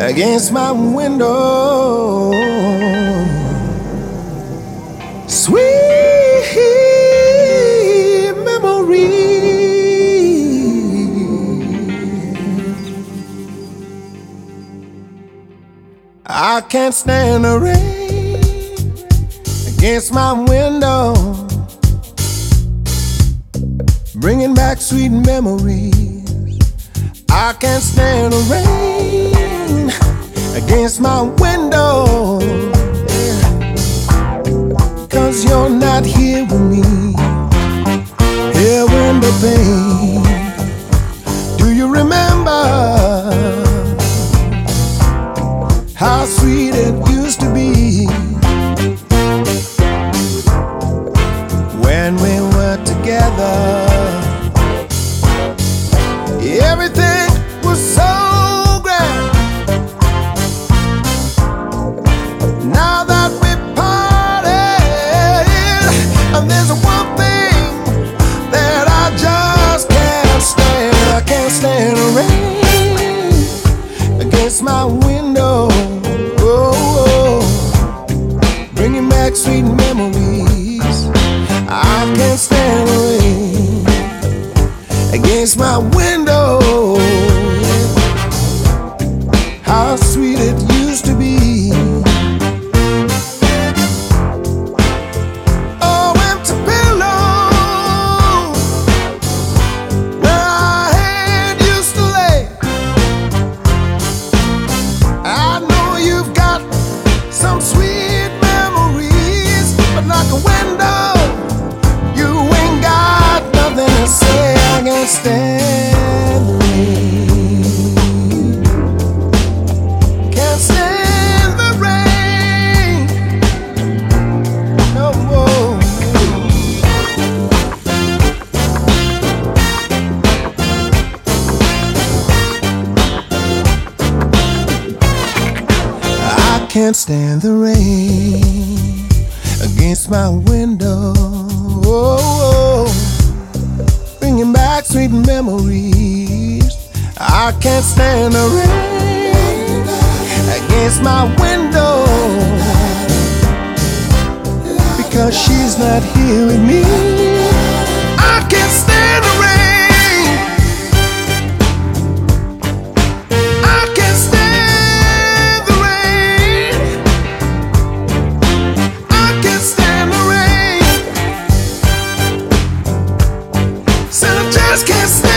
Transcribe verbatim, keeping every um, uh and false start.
against my window. Sweet memory. I can't stand the rain against my window, bringing back sweet memories. I can't stand the rain against my window, cause you're not here with me, here in the pain. Do you remember how sweet it used to be when we were together? Everything was so grand. Now that we parted, and there's one thing that I just can't stand. I can't stand the rain against my window. Oh, oh, bringing back sweet memories. I can't stand the rain against my window. How sweet it used to be. Oh, empty pillow where our head used to lay. I know you've got some sweet memories, but like a window, you ain't got nothing to say. I can't stand the rain. Can't stand the rain no more. I can't stand the rain against my window. Oh, bringing back sweet memories. I can't stand the rain against my window, because she's not here with me. I can't stand the rain. I can't stand the rain. I can't stand the rain. Said I just can't stand.